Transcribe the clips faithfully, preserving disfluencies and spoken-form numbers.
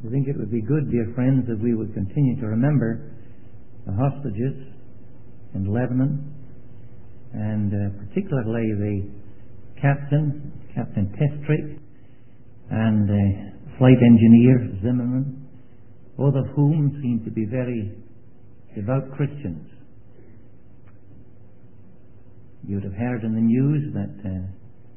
I think it would be good, dear friends, if we would continue to remember the hostages in Lebanon, and uh, particularly the captain, Captain Testrick, and uh, flight engineer Zimmerman, both of whom seem to be very devout Christians. You would have heard in the news that uh,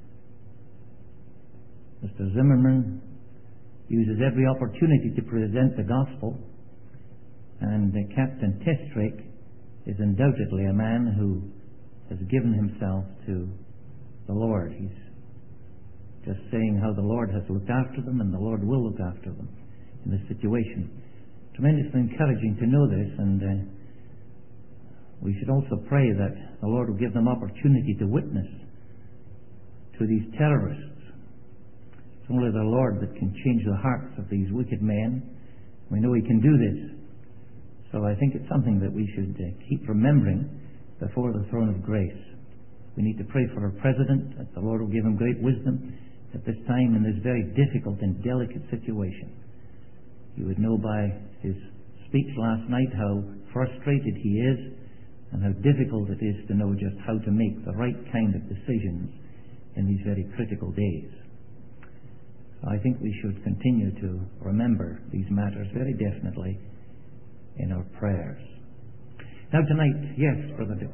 Mister Zimmerman uses every opportunity to present the gospel, and uh, Captain Testrick is undoubtedly a man who has given himself to the Lord. He's just saying how the Lord has looked after them, and the Lord will look after them in this situation. Tremendously encouraging to know this, and uh, we should also pray that the Lord will give them opportunity to witness to these terrorists. It's only the Lord that can change the hearts of these wicked men. We know He can do this. So I think it's something that we should uh, keep remembering before the throne of grace. We need to pray for our President, that the Lord will give him great wisdom at this time in this very difficult and delicate situation. You would know by his speech last night how frustrated he is, and how difficult it is to know just how to make the right kind of decisions in these very critical days. So I think we should continue to remember these matters very definitely in our prayers. Now tonight, yes, Brother Dick.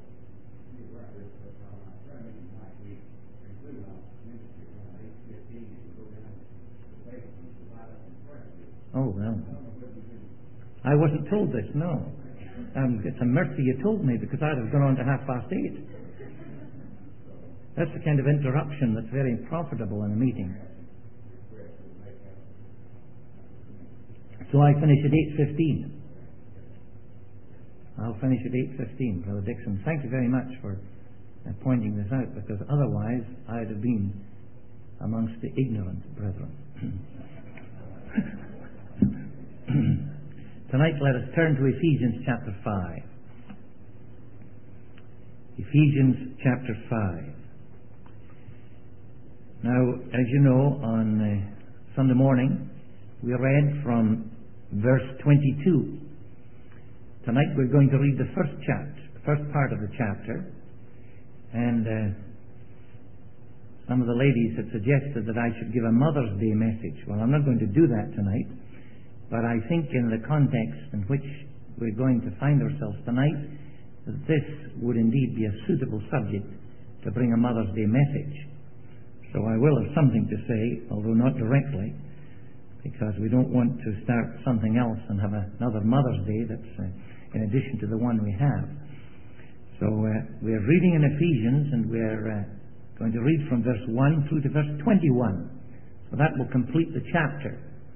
Oh, well. I wasn't told this, no. Um, it's a mercy you told me, because I'd have gone on to half past eight. That's the kind of interruption that's very profitable in a meeting. So I finish at eight fifteen. I'll finish at eight fifteen, Brother Dixon. Thank you very much for uh, pointing this out, because otherwise I'd have been amongst the ignorant brethren. Tonight let us turn to Ephesians chapter five. Ephesians chapter five. Now, as you know, on uh, Sunday morning we read from verse twenty-two. Tonight we're going to read the first chapter, the first part of the chapter, and uh, some of the ladies had suggested that I should give a Mother's Day message. Well, I'm not going to do that tonight, but I think in the context in which we're going to find ourselves tonight, that this would indeed be a suitable subject to bring a Mother's Day message. So I will have something to say, although not directly, because we don't want to start something else and have another Mother's Day that's uh, in addition to the one we have. So uh, we're reading in Ephesians, and we're uh, going to read from verse one through to verse twenty-one. So that will complete the chapter.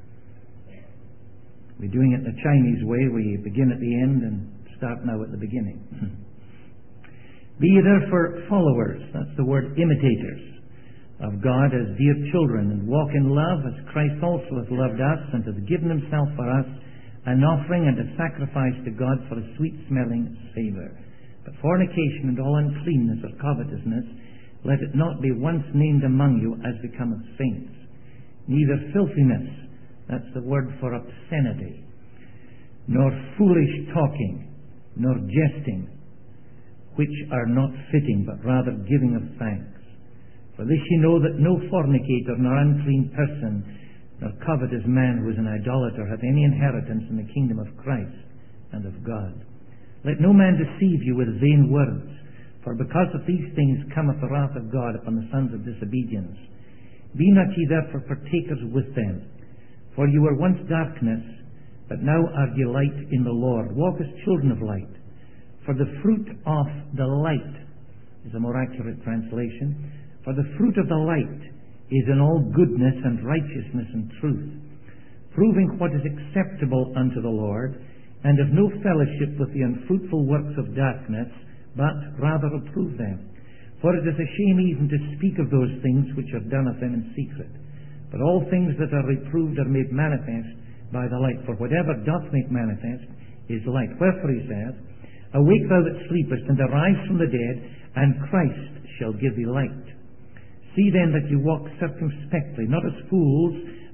We're doing it the Chinese way. We begin at the end and start now at the beginning. Be ye therefore followers, that's the word, imitators of God as dear children, and walk in love as Christ also hath loved us, and hath given himself for us, an offering and a sacrifice to God for a sweet-smelling savour. But fornication and all uncleanness or covetousness, let it not be once named among you as becometh saints. Neither filthiness, that's the word for obscenity, nor foolish talking, nor jesting, which are not fitting, but rather giving of thanks. For this ye know that no fornicator, nor unclean person, nor covetous man who is an idolater hath any inheritance in the kingdom of Christ and of God. Let no man deceive you with vain words, for because of these things cometh the wrath of God upon the sons of disobedience. Be not ye therefore partakers with them. For you were once darkness, but now are ye light in the Lord. Walk as children of light. For the fruit of the light is a more accurate translation. For the fruit of the light is in all goodness and righteousness and truth, proving what is acceptable unto the Lord, and of no fellowship with the unfruitful works of darkness, but rather approve them. For it is a shame even to speak of those things which are done of them in secret. But all things that are reproved are made manifest by the light. For whatever doth make manifest is light. Wherefore he saith, Awake thou that sleepest, and arise from the dead, and Christ shall give thee light. See then that you walk circumspectly, not as fools,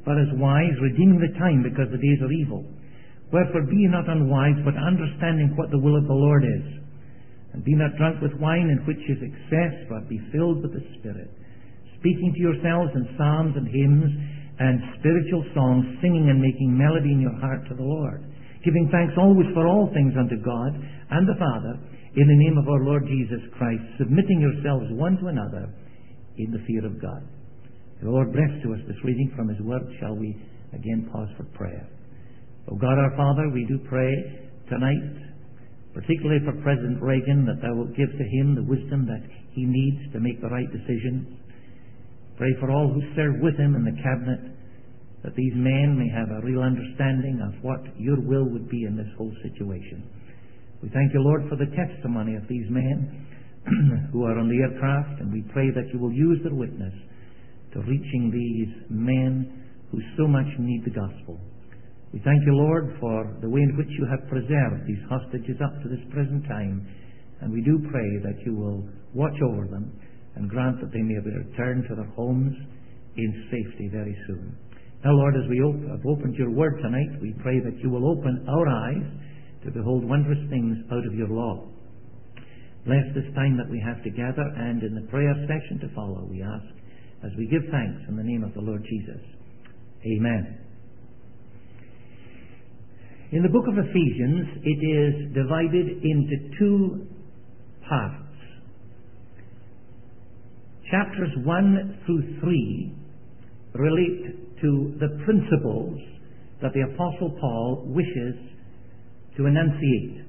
but as wise, redeeming the time, because the days are evil. Wherefore be ye not unwise, but understanding what the will of the Lord is. And be not drunk with wine, in which is excess, but be filled with the Spirit, speaking to yourselves in psalms and hymns and spiritual songs, singing and making melody in your heart to the Lord, giving thanks always for all things unto God and the Father, in the name of our Lord Jesus Christ, submitting yourselves one to another in the fear of God. The Lord bless to us this reading from His Word. Shall we again pause for prayer? O God our Father, we do pray tonight, particularly for President Reagan, that Thou wilt give to him the wisdom that he needs to make the right decisions. Pray for all who serve with him in the cabinet, that these men may have a real understanding of what Your will would be in this whole situation. We thank You, Lord, for the testimony of these men who are on the aircraft, and we pray that You will use their witness to reaching these men who so much need the gospel. We thank You, Lord, for the way in which You have preserved these hostages up to this present time, and we do pray that You will watch over them and grant that they may return to their homes in safety very soon. Now, Lord, as we op- have opened Your Word tonight, we pray that You will open our eyes to behold wondrous things out of Your law. Bless this time that we have together, and in the prayer session to follow, we ask, as we give thanks in the name of the Lord Jesus. Amen. In the book of Ephesians, it is divided into two parts. Chapters one through three relate to the principles that the Apostle Paul wishes to enunciate.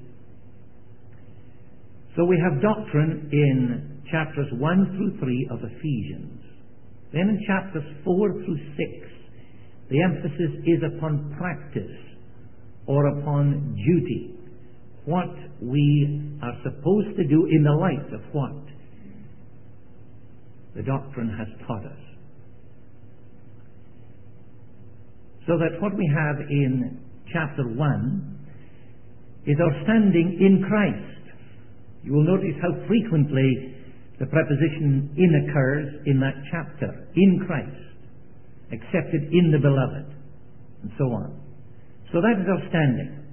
So we have doctrine in chapters one through three of Ephesians. Then in chapters four through six, the emphasis is upon practice, or upon duty, what we are supposed to do in the light of what the doctrine has taught us. So that what we have in chapter one is our standing in Christ. You will notice how frequently the preposition in occurs in that chapter. In Christ, accepted in the beloved, and so on. So that is our standing.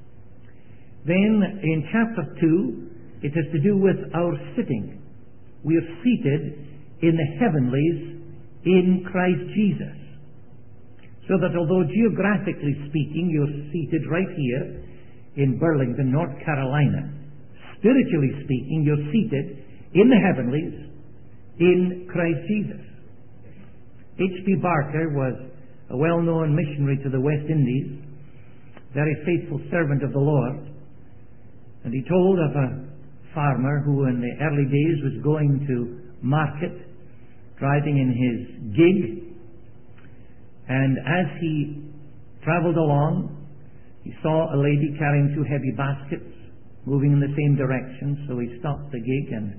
Then in chapter two, it has to do with our sitting. We are seated in the heavenlies in Christ Jesus. So that although geographically speaking, you're seated right here in Burlington, North Carolina, spiritually speaking, you're seated in the heavenlies in Christ Jesus. H P Barker was a well-known missionary to the West Indies, very faithful servant of the Lord, and he told of a farmer who in the early days was going to market, driving in his gig, and as he travelled along, he saw a lady carrying two heavy baskets moving in the same direction, so he stopped the gig and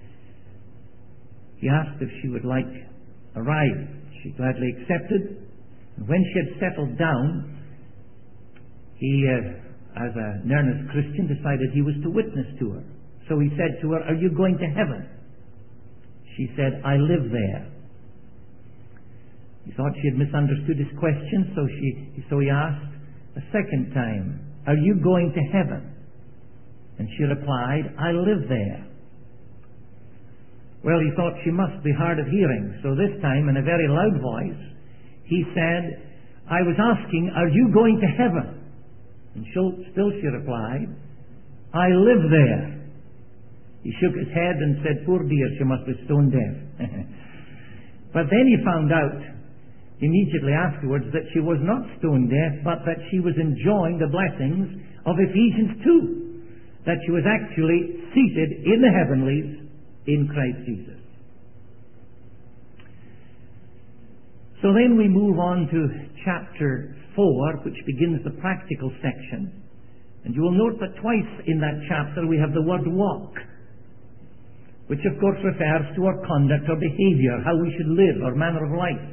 he asked if she would like a ride. She gladly accepted, and when she had settled down, he, uh, as an earnest Christian, decided he was to witness to her. So he said to her, "Are you going to heaven?" She said, "I live there." He thought she had misunderstood his question, so she, so he asked a second time, "Are you going to heaven?" And she replied, "I live there." Well, he thought she must be hard of hearing, so this time, in a very loud voice, he said, "I was asking, are you going to heaven?" And still she replied, "I live there." He shook his head and said, "Poor dear, she must be stone deaf." But then he found out immediately afterwards that she was not stone deaf, but that she was enjoying the blessings of Ephesians two, that she was actually seated in the heavenlies in Christ Jesus. So then we move on to chapter four, which begins the practical section. And you will note that twice in that chapter we have the word walk, which of course refers to our conduct or behavior, how we should live, our manner of life.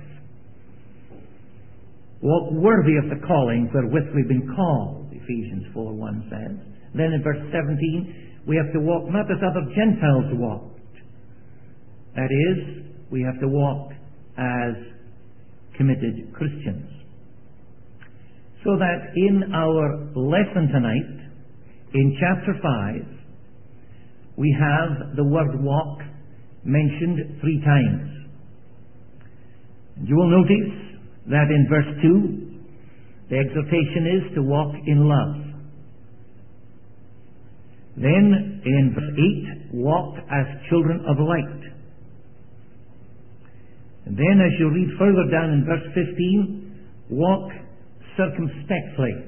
Walk worthy of the calling wherewith we've been called, Ephesians four one says. Then in verse seventeen, we have to walk not as other Gentiles walked. That is, we have to walk as committed Christians. So that in our lesson tonight, in chapter five, we have the word walk mentioned three times. And you will notice that in verse two, the exhortation is to walk in love. Then in verse eight, walk as children of light. And then as you read further down in verse fifteen, walk circumspectly.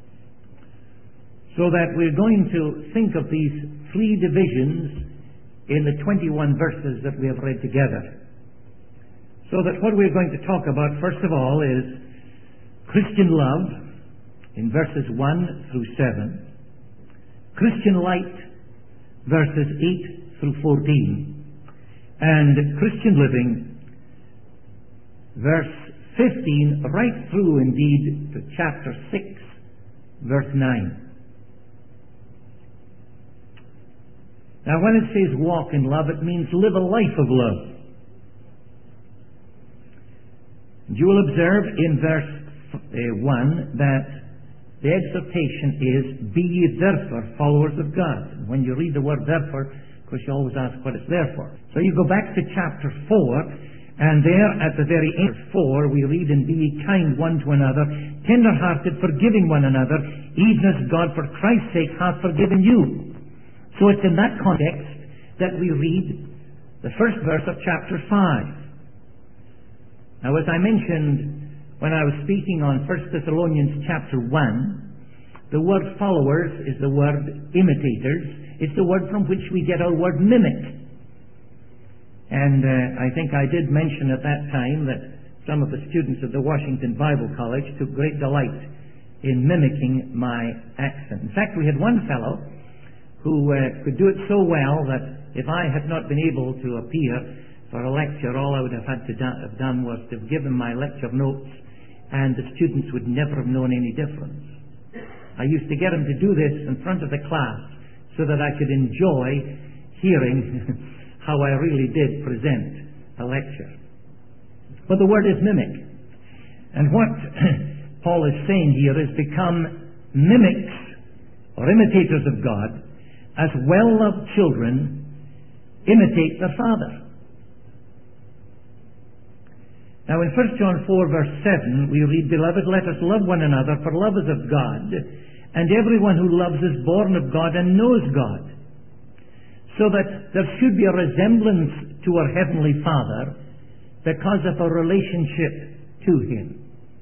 So that we're going to think of these three divisions in the twenty-one verses that we have read together. So that what we're going to talk about, first of all, is Christian love in verses one through seven, Christian light verses eight through fourteen, and Christian living verse fifteen right through indeed to chapter six verse nine. Now when it says walk in love, it means live a life of love. You will observe in verse one that the exhortation is, be ye therefore followers of God. And when you read the word therefore, of course you always ask what it's there for. So you go back to chapter four, and there at the very end of four we read, and be ye kind one to another, tender-hearted, forgiving one another, even as God for Christ's sake hath forgiven you. So it's in that context that we read the first verse of chapter five. Now, as I mentioned when I was speaking on First Thessalonians chapter one, the word followers is the word imitators. It's the word from which we get our word mimic. And uh, I think I did mention at that time that some of the students at the Washington Bible College took great delight in mimicking my accent. In fact, we had one fellow who uh, could do it so well that if I had not been able to appear for a lecture, all I would have had to do, have done was to have given my lecture notes, and the students would never have known any difference. I used to get him to do this in front of the class so that I could enjoy hearing how I really did present a lecture. But the word is mimic. And what Paul is saying here is become mimics or imitators of God, as well-loved children imitate their father. Now in First John four verse seven we read, Beloved, let us love one another, for love is of God, and everyone who loves is born of God and knows God. So that there should be a resemblance to our Heavenly Father because of our relationship to Him.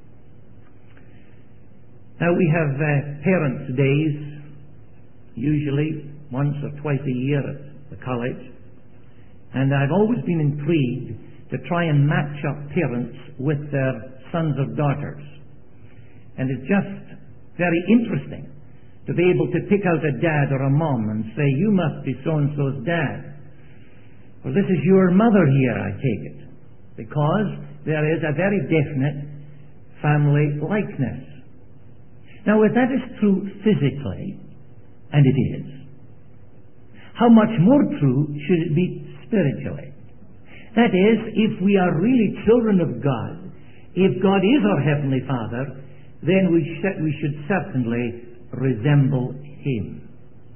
Now we have uh, Parents' Days, usually once or twice a year at the college, and I've always been intrigued to try and match up parents with their sons or daughters. And it's just very interesting to be able to pick out a dad or a mom and say, you must be so-and-so's dad. Well, this is your mother here, I take it, because there is a very definite family likeness. Now, if that is true physically, and it is, how much more true should it be spiritually? That is, if we are really children of God, if God is our Heavenly Father, then we, sh- we should certainly resemble Him.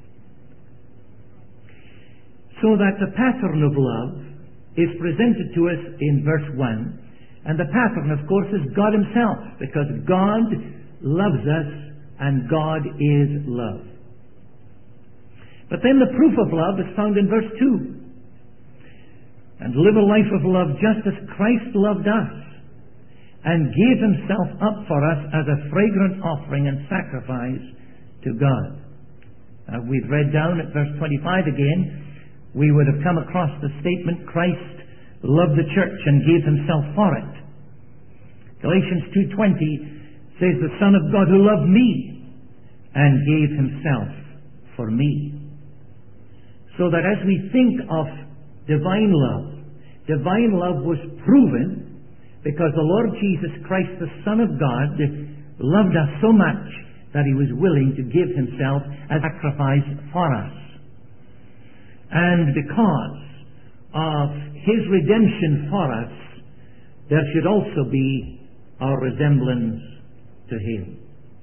So that the pattern of love is presented to us in verse one, and the pattern, of course, is God Himself, because God loves us and God is love. But then the proof of love is found in verse two. And live a life of love just as Christ loved us and gave Himself up for us as a fragrant offering and sacrifice to God. Uh, we've read down at verse twenty-five again, we would have come across the statement, Christ loved the church and gave Himself for it. Galatians two twenty says, the Son of God who loved me and gave Himself for me. So that as we think of divine love, divine love was proven because the Lord Jesus Christ, the Son of God, loved us so much that He was willing to give Himself as a sacrifice for us. And because of His redemption for us, there should also be our resemblance to Him.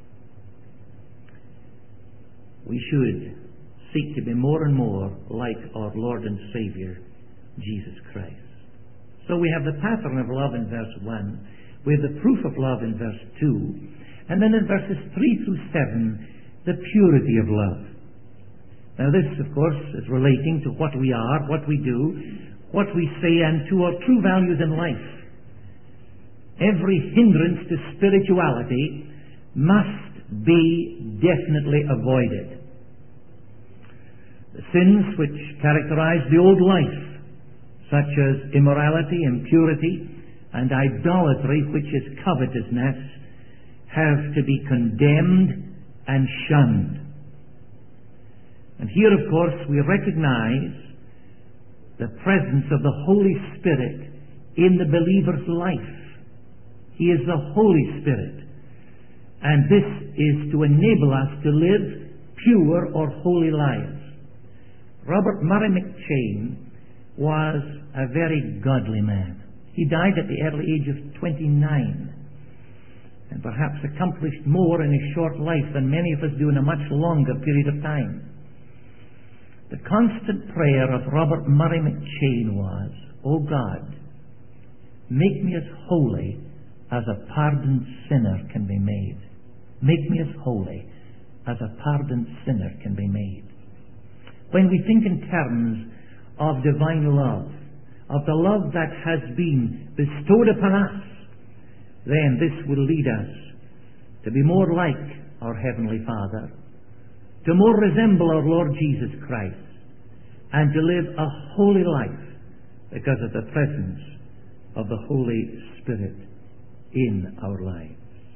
We should seek to be more and more like our Lord and Savior, Jesus Christ. So we have the pattern of love in verse one. We have the proof of love in verse two. And then in verses three through seven, the purity of love. Now this, of course, is relating to what we are, what we do, what we say, and to our true values in life. Every hindrance to spirituality must be definitely avoided. The sins which characterize the old life, such as immorality, impurity, and idolatry, which is covetousness, have to be condemned and shunned. And here, of course, we recognize the presence of the Holy Spirit in the believer's life. He is the Holy Spirit. And this is to enable us to live pure or holy lives. Robert Murray McCheyne was a very godly man. He died at the early age of twenty-nine, and perhaps accomplished more in his short life than many of us do in a much longer period of time. The constant prayer of Robert Murray McCheyne was, "O God, make me as holy as a pardoned sinner can be made. Make me as holy as a pardoned sinner can be made." When we think in terms of divine love, of the love that has been bestowed upon us, then this will lead us to be more like our Heavenly Father, to more resemble our Lord Jesus Christ, and to live a holy life because of the presence of the Holy Spirit in our lives.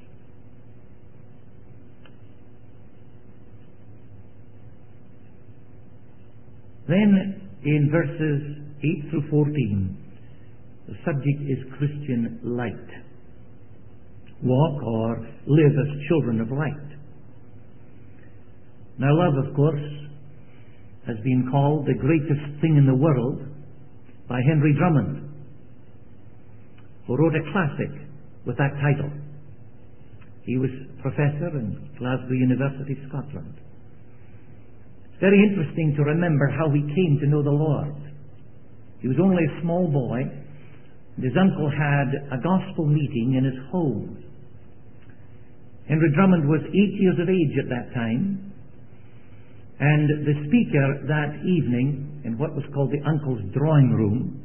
Then in verses eight through fourteen, the subject is Christian light. Walk or live as children of light. Now love, of course, has been called the greatest thing in the world by Henry Drummond, who wrote a classic with that title. He was professor in Glasgow University, Scotland. It's very interesting to remember how he came to know the Lord. He was only a small boy, and his uncle had a gospel meeting in his home. Henry Drummond was eight years of age at that time, and the speaker that evening, in what was called the uncle's drawing room,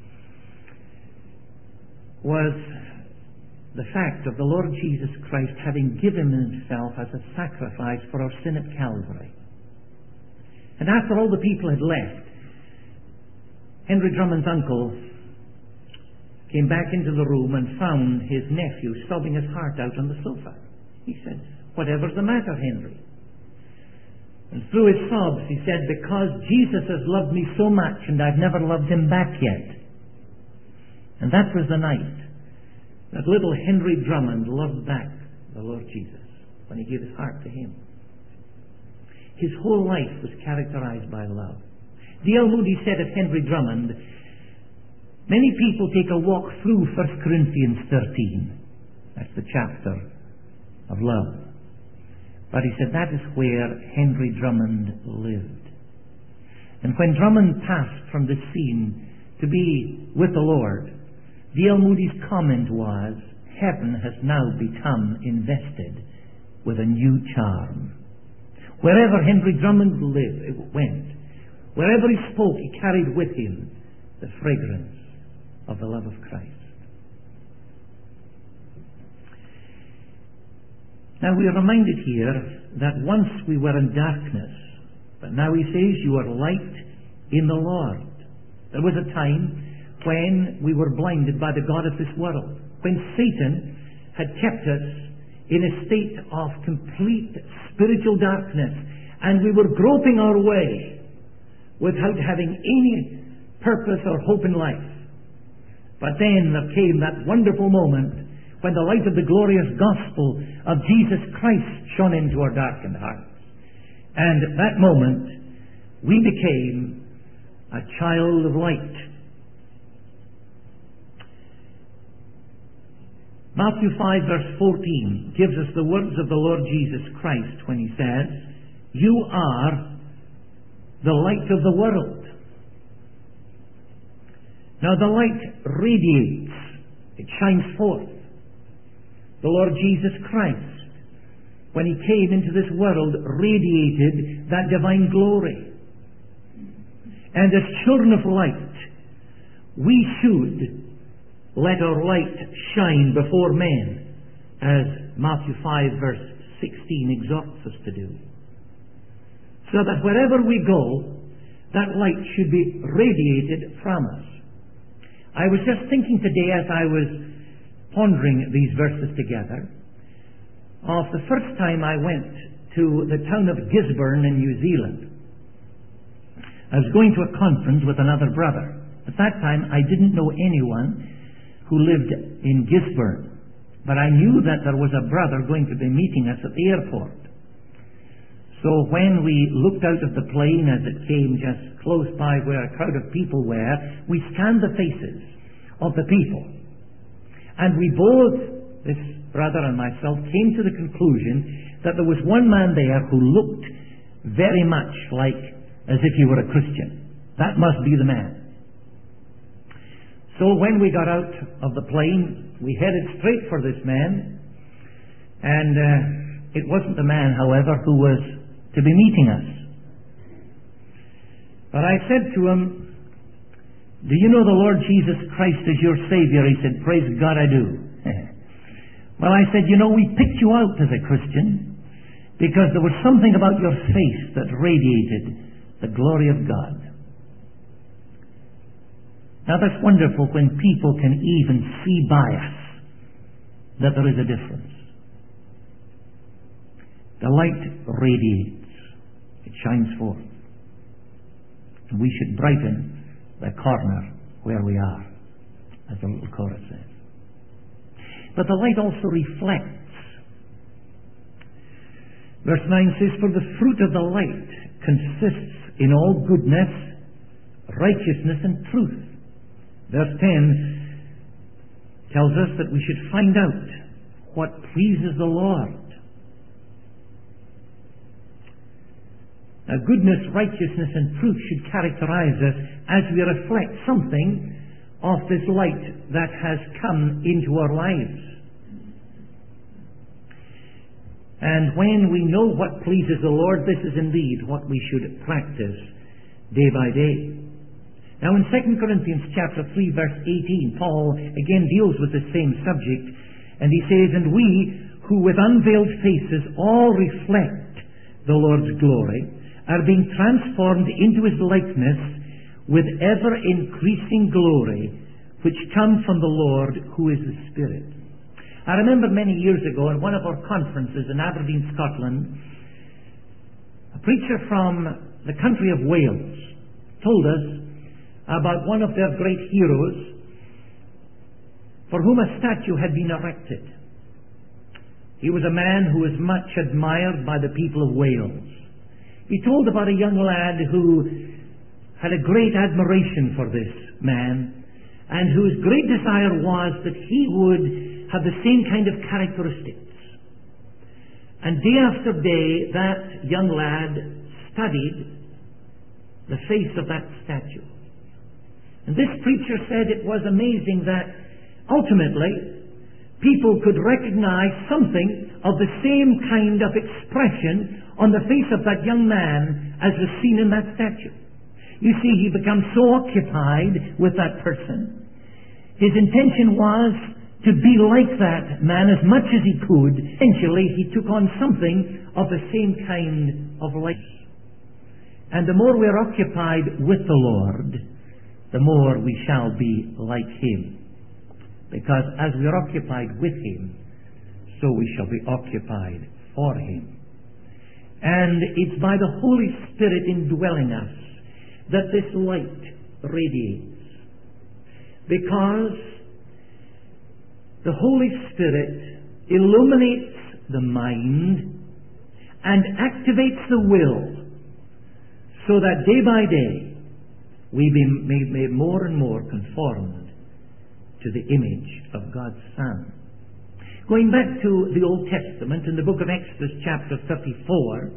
was the fact of the Lord Jesus Christ having given himself as a sacrifice for our sin at Calvary. And after all the people had left, Henry Drummond's uncle came back into the room and found his nephew sobbing his heart out on the sofa. He said, "Whatever's the matter, Henry?" And through his sobs he said, "Because Jesus has loved me so much and I've never loved him back yet." And that was the night that little Henry Drummond loved back the Lord Jesus, when he gave his heart to him. His whole life was characterized by love. D L Moody said of Henry Drummond, "Many people take a walk through First Corinthians thirteen. That's the chapter of love. But he said that is where Henry Drummond lived. And when Drummond passed from the scene to be with the Lord, D L Moody's comment was, "Heaven has now become invested with a new charm." Wherever Henry Drummond lived, went, wherever he spoke, he carried with him the fragrance of the love of Christ. Now we are reminded here that once we were in darkness, but now he says you are light in the Lord. There was a time when we were blinded by the god of this world, when Satan had kept us in a state of complete spiritual darkness, and we were groping our way without having any purpose or hope in life. But then there came that wonderful moment when the light of the glorious gospel of Jesus Christ shone into our darkened hearts. And at that moment, we became a child of light. Matthew five verse fourteen gives us the words of the Lord Jesus Christ when he says, "You are the light of the world." Now the light radiates, it shines forth. The Lord Jesus Christ, when he came into this world, radiated that divine glory. And as children of light, we should let our light shine before men, as Matthew five verse sixteen exhorts us to do. So that wherever we go, that light should be radiated from us. I was just thinking today as I was pondering these verses together of the first time I went to the town of Gisborne in New Zealand. I was going to a conference with another brother. At that time I didn't know anyone who lived in Gisborne, but I knew that there was a brother going to be meeting us at the airport. So when we looked out of the plane as it came just close by where a crowd of people were, we scanned the faces of the people. And we both, this brother and myself, came to the conclusion that there was one man there who looked very much like as if he were a Christian. That must be the man. So when we got out of the plane, we headed straight for this man. And uh, it wasn't the man, however, who was to be meeting us. But I said to him, "Do you know the Lord Jesus Christ is your Savior?" He said, "Praise God, I do." Well, I said, "You know, we picked you out as a Christian because there was something about your face that radiated the glory of God." Now that's wonderful when people can even see by us that there is a difference. The light radiates. It shines forth. And we should brighten the corner where we are, as the little chorus says. But the light also reflects. Verse nine says, "For the fruit of the light consists in all goodness, righteousness, and truth." Verse ten tells us that we should find out what pleases the Lord. Now, goodness, righteousness, and truth should characterize us as we reflect something of this light that has come into our lives. And when we know what pleases the Lord, this is indeed what we should practice day by day. Now in Second Corinthians chapter three verse eighteen, Paul again deals with the same subject, and he says, "And we who with unveiled faces all reflect the Lord's glory are being transformed into his likeness with ever increasing glory, which comes from the Lord who is the Spirit." I remember many years ago in one of our conferences in Aberdeen, Scotland, a preacher from the country of Wales told us about one of their great heroes for whom a statue had been erected. He was a man who was much admired by the people of Wales. He told about a young lad who had a great admiration for this man, and whose great desire was that he would have the same kind of characteristics. And day after day, that young lad studied the face of that statue. And this preacher said it was amazing that ultimately people could recognize something of the same kind of expression on the face of that young man as was seen in that statue. You see, he becomes so occupied with that person. His intention was to be like that man as much as he could. Eventually, he took on something of the same kind of life. And the more we're occupied with the Lord, the more we shall be like him. Because as we're occupied with him, so we shall be occupied for him. And it's by the Holy Spirit indwelling us that this light radiates. Because the Holy Spirit illuminates the mind and activates the will, so that day by day we be made, made more and more conformed to the image of God's Son. Going back to the Old Testament, in the book of Exodus chapter thirty-four,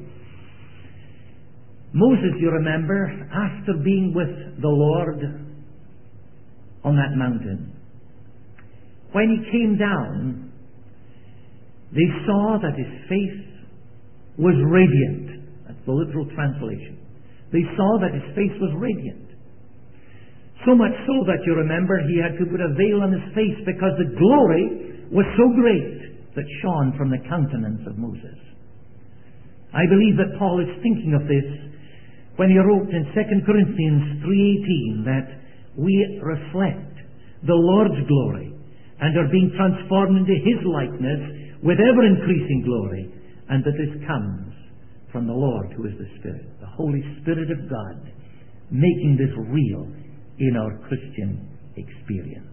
Moses, you remember, after being with the Lord on that mountain, when he came down, they saw that his face was radiant. That's the literal translation. They saw that his face was radiant. So much so that, you remember, he had to put a veil on his face because the glory was so great that shone from the countenance of Moses. I believe that Paul is thinking of this when he wrote in Second Corinthians three eighteen that we reflect the Lord's glory and are being transformed into his likeness with ever-increasing glory, and that this comes from the Lord who is the Spirit, the Holy Spirit of God, making this real in our Christian experience.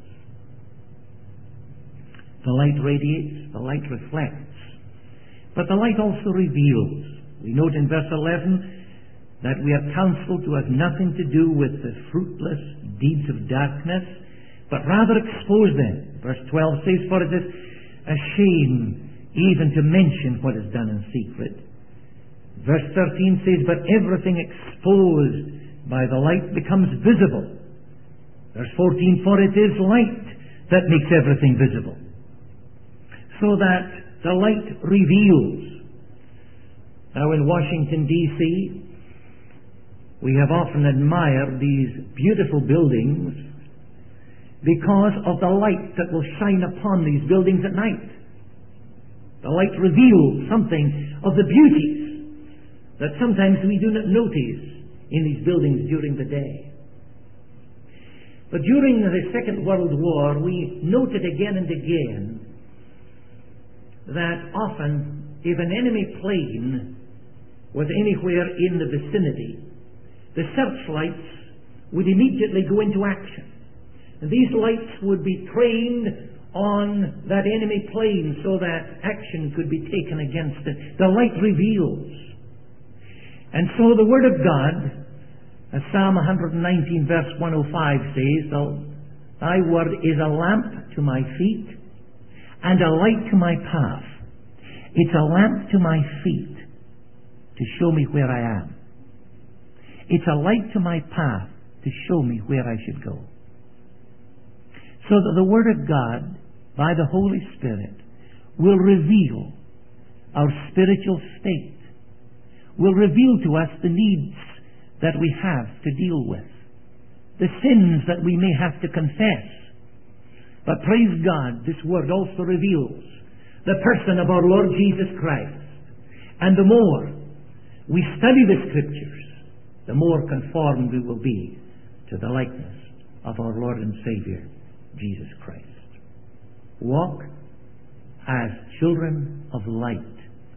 The light radiates, the light reflects, but the light also reveals. We note in verse eleven that we are counseled to have nothing to do with the fruitless deeds of darkness, but rather expose them. Verse twelve says, for it is a shame even to mention what is done in secret. Verse thirteen says, but everything exposed by the light becomes visible. Verse fourteen, for it is light that makes everything visible. So that the light reveals. Now in Washington, D C, we have often admired these beautiful buildings because of the light that will shine upon these buildings at night. The light reveals something of the beauties that sometimes we do not notice in these buildings during the day. But during the Second World War, we noted again and again that often if an enemy plane was anywhere in the vicinity, the searchlights would immediately go into action. And these lights would be trained on that enemy plane so that action could be taken against it. The light reveals. And so the Word of God, as Psalm one nineteen verse one oh five says, thy Word is a lamp to my feet and a light to my path. It's a lamp to my feet to show me where I am. It's a light to my path to show me where I should go. So that the Word of God, by the Holy Spirit, will reveal our spiritual state, will reveal to us the needs that we have to deal with, the sins that we may have to confess. But praise God, this Word also reveals the person of our Lord Jesus Christ. And the more we study the Scriptures, the more conformed we will be to the likeness of our Lord and Savior, Jesus Christ. Walk as children of light.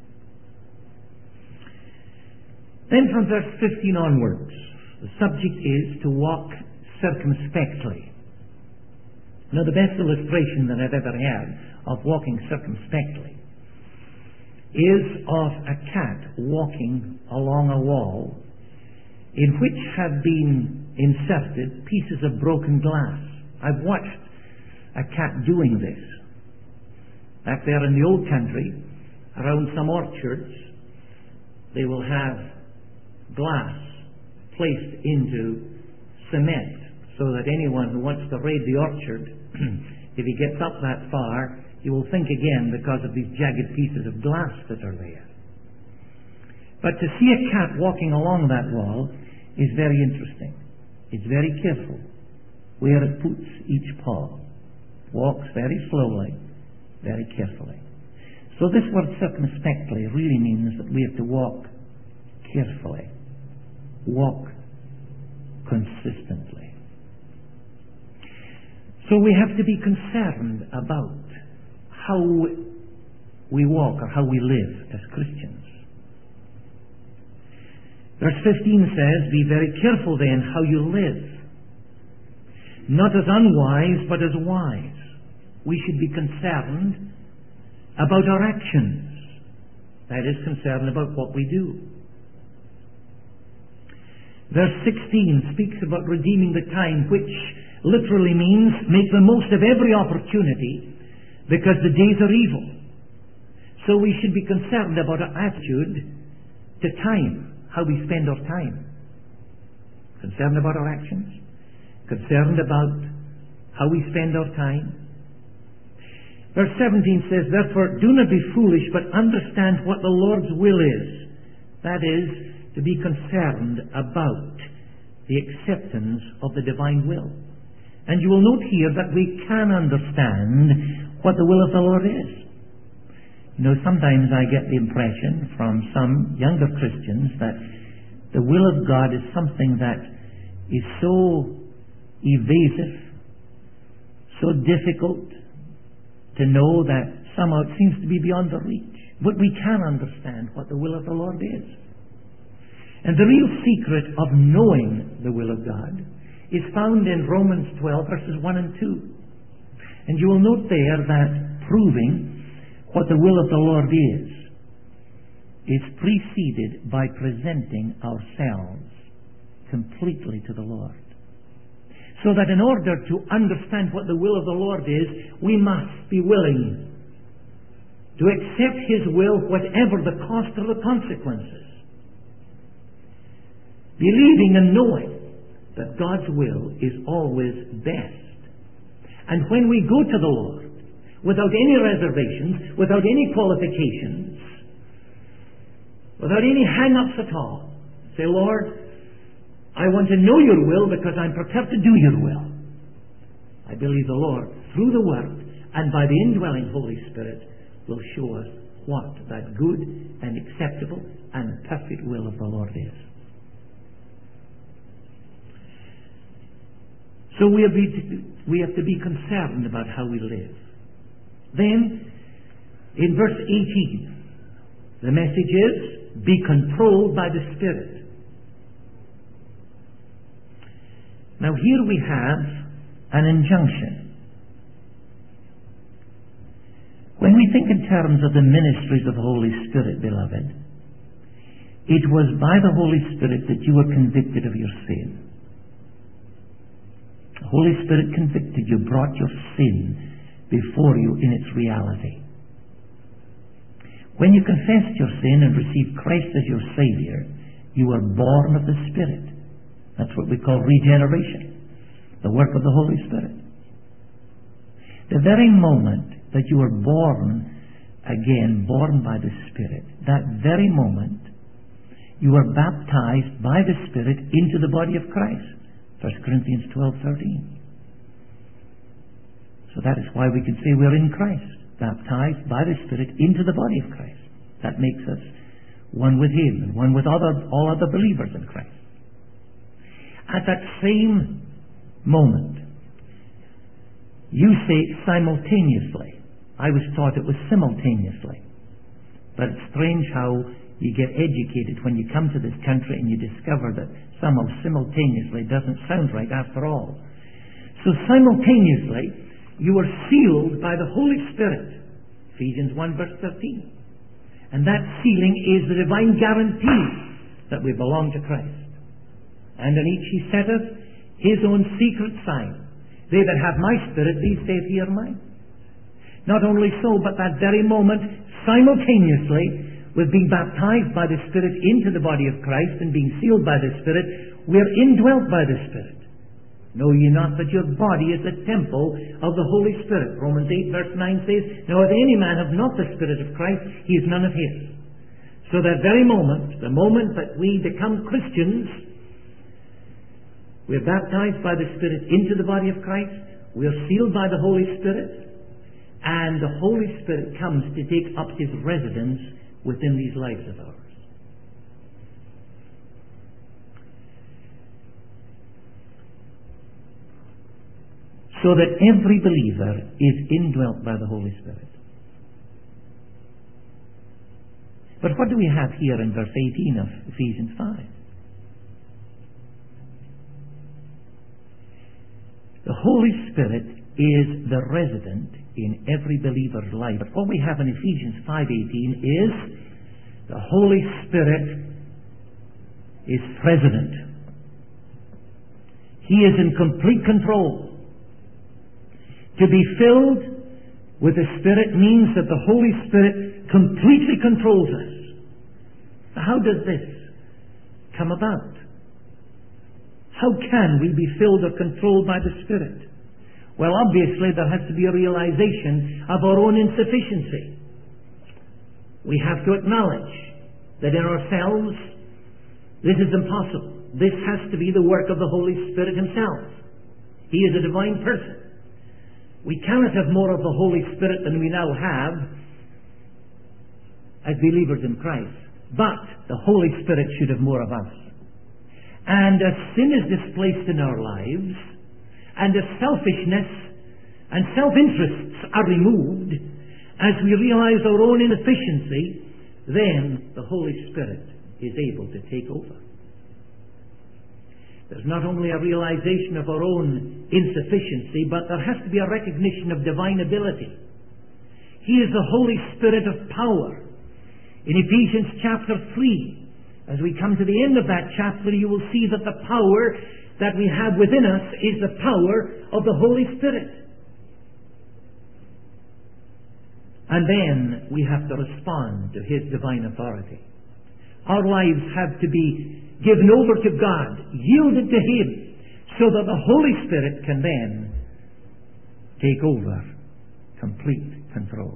Then from verse fifteen onwards, the subject is to walk circumspectly. Now, the best illustration that I've ever had of walking circumspectly is of a cat walking along a wall in which have been inserted pieces of broken glass. I've watched a cat doing this. Back there in the old country, around some orchards, they will have glass placed into cement so that anyone who wants to raid the orchard, if he gets up that far, he will think again because of these jagged pieces of glass that are there. But to see a cat walking along that wall is very interesting. It's very careful where it puts each paw. Walks very slowly, very carefully. So this word circumspectly really means that we have to walk carefully. Walk consistently. So we have to be concerned about how we walk or how we live as Christians. Verse fifteen says, be very careful then how you live. Not as unwise, but as wise. We should be concerned about our actions. That is, concerned about what we do. Verse sixteen speaks about redeeming the time, which literally means make the most of every opportunity because the days are evil. So we should be concerned about our attitude to time, how we spend our time. Concerned about our actions, concerned about how we spend our time. Verse seventeen says, therefore, do not be foolish, but understand what the Lord's will is. That is, to be concerned about the acceptance of the divine will. And you will note here that we can understand what the will of the Lord is. You know, sometimes I get the impression from some younger Christians that the will of God is something that is so evasive, so difficult to know that somehow it seems to be beyond our reach. But we can understand what the will of the Lord is. And the real secret of knowing the will of God is found in Romans twelve, verses one and two. And you will note there that proving what the will of the Lord is, is preceded by presenting ourselves completely to the Lord. So that in order to understand what the will of the Lord is, we must be willing to accept His will, whatever the cost or the consequences. Believing and knowing that God's will is always best. And when we go to the Lord, without any reservations, without any qualifications, without any hang-ups at all, say, Lord, I want to know your will because I'm prepared to do your will. I believe the Lord, through the Word and by the indwelling Holy Spirit, will show us what that good and acceptable and perfect will of the Lord is. So we have, be, we have to be concerned about how we live. Then, in verse eighteen, the message is, be controlled by the Spirit. Now here we have an injunction. When we think in terms of the ministries of the Holy Spirit, beloved, it was by the Holy Spirit that you were convicted of your sin. The Holy Spirit convicted you, brought your sin before you in its reality. When you confessed your sin and received Christ as your Savior, you were born of the Spirit. That's what we call regeneration, the work of the Holy Spirit. The very moment that you were born again, born by the Spirit, that very moment you were baptized by the Spirit into the body of Christ. First Corinthians twelve thirteen. So that is why we can say we're in Christ, baptized by the Spirit into the body of Christ. That makes us one with Him and one with other, all other believers in Christ. At that same moment, you say simultaneously. I was taught it was simultaneously. But it's strange how you get educated when you come to this country and you discover that somehow simultaneously doesn't sound right after all. So simultaneously, you were sealed by the Holy Spirit. Ephesians one verse thirteen. And that sealing is the divine guarantee that we belong to Christ. And in each He setteth His own secret sign. They that have my Spirit, these saith ye are mine. Not only so, but that very moment, simultaneously, with being baptized by the Spirit into the body of Christ and being sealed by the Spirit, we are indwelt by the Spirit. Know ye not that your body is the temple of the Holy Spirit? Romans eight verse nine says, now if any man have not the Spirit of Christ, he is none of His. So that very moment, the moment that we become Christians, we are baptized by the Spirit into the body of Christ, we are sealed by the Holy Spirit, and the Holy Spirit comes to take up His residence within these lives of ours. So that every believer is indwelt by the Holy Spirit. But what do we have here in verse eighteen of Ephesians five? The Holy Spirit is the resident in every believer's life. But what we have in Ephesians five eighteen is the Holy Spirit is president. He is in complete control. To be filled with the Spirit means that the Holy Spirit completely controls us. How does this come about? How can we be filled or controlled by the Spirit? Well, obviously there has to be a realization of our own insufficiency. We have to acknowledge that in ourselves this is impossible. This has to be the work of the Holy Spirit Himself. He is a divine person. We cannot have more of the Holy Spirit than we now have as believers in Christ. But the Holy Spirit should have more of us. And as sin is displaced in our lives, and as selfishness and self-interests are removed, as we realize our own inefficiency, then the Holy Spirit is able to take over. There's not only a realization of our own insufficiency, but there has to be a recognition of divine ability. He is the Holy Spirit of power. In Ephesians chapter three, as we come to the end of that chapter, you will see that the power that we have within us is the power of the Holy Spirit. And then we have to respond to His divine authority. Our lives have to be given over to God, yielded to Him, so that the Holy Spirit can then take over complete control.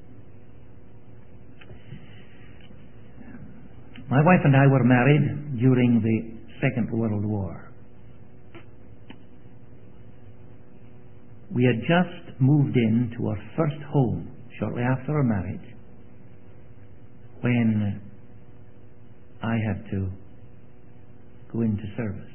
My wife and I were married during the Second World War. We had just moved into our first home shortly after our marriage when I had to go into service.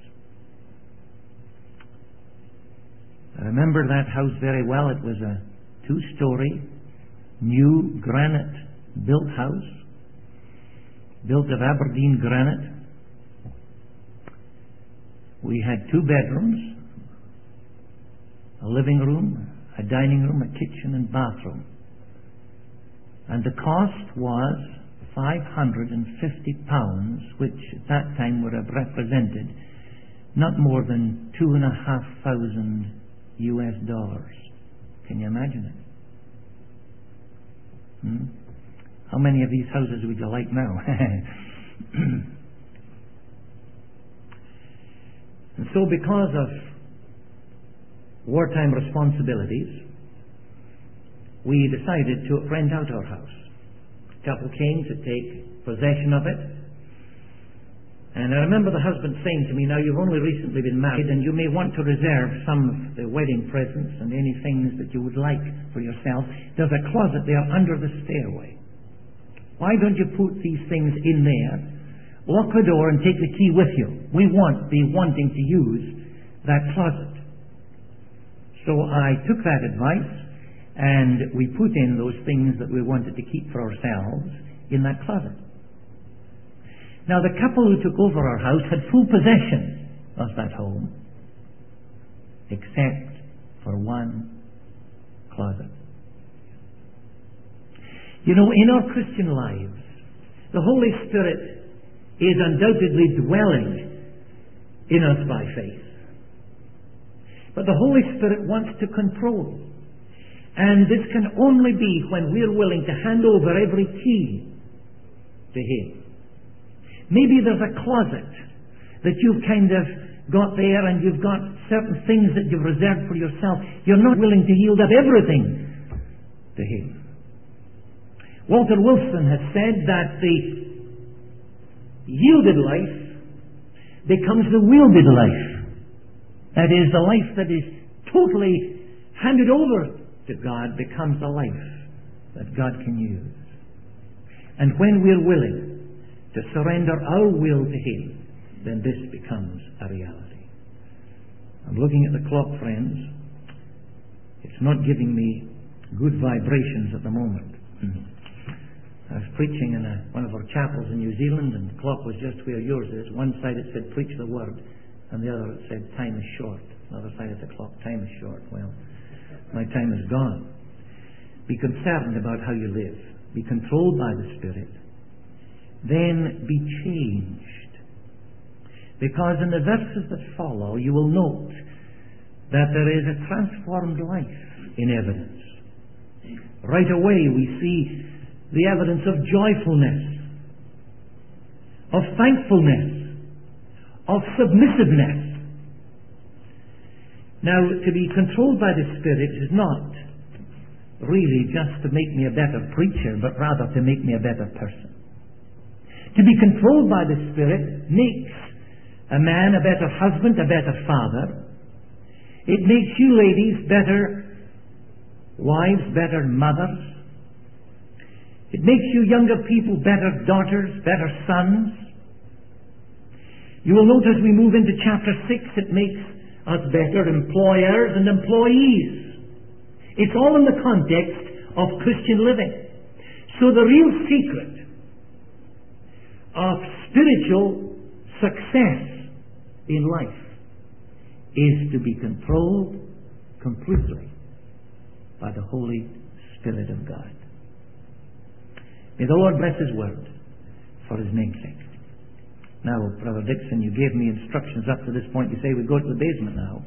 I remember that house very well. It was a two-story, new granite-built house, built of Aberdeen granite. We had two bedrooms, a living room, a dining room, a kitchen and bathroom. And the cost was five hundred fifty pounds, which at that time would have represented not more than two and a half thousand U S dollars. Can you imagine it? Hmm? How many of these houses would you like now? And so because of wartime responsibilities, we decided to rent out our house. A couple came to take possession of it. And I remember the husband saying to me, now you've only recently been married and you may want to reserve some of the wedding presents and any things that you would like for yourself. There's a closet there under the stairway. Why don't you put these things in there, lock the door and take the key with you? We won't be wanting to use that closet. So I took that advice and we put in those things that we wanted to keep for ourselves in that closet. Now the couple who took over our house had full possession of that home, except for one closet. You know, in our Christian lives, the Holy Spirit is undoubtedly dwelling in us by faith. But the Holy Spirit wants to control. And this can only be when we're willing to hand over every key to Him. Maybe there's a closet that you've kind of got there and you've got certain things that you've reserved for yourself. You're not willing to yield up everything to Him. Walter Wilson has said that the yielded life becomes the wielded life. That is, the life that is totally handed over to God becomes the life that God can use. And when we're willing to surrender our will to Him, then this becomes a reality. I'm looking at the clock, friends. It's not giving me good vibrations at the moment. Mm-hmm. I was preaching in a, one of our chapels in New Zealand, and the clock was just where yours is. One side it said, preach the word, and the other it said, time is short. The other side of the clock, time is short. Well, my time is gone. Be concerned about how you live. Be controlled by the Spirit. Then be changed. Because in the verses that follow, you will note that there is a transformed life in evidence. Right away we see the evidence of joyfulness, of thankfulness, of submissiveness. Now, to be controlled by the Spirit is not really just to make me a better preacher, but rather to make me a better person. To be controlled by the Spirit makes a man a better husband, a better father. It makes you ladies better wives, better mothers. It makes you younger people better daughters, better sons. You will notice we move into chapter six, it makes us better employers and employees. It's all in the context of Christian living. So the real secret of spiritual success in life is to be controlled completely by the Holy Spirit of God. May the Lord bless His word for His name's sake. Now, Brother Dixon, you gave me instructions up to this point. You say we go to the basement now.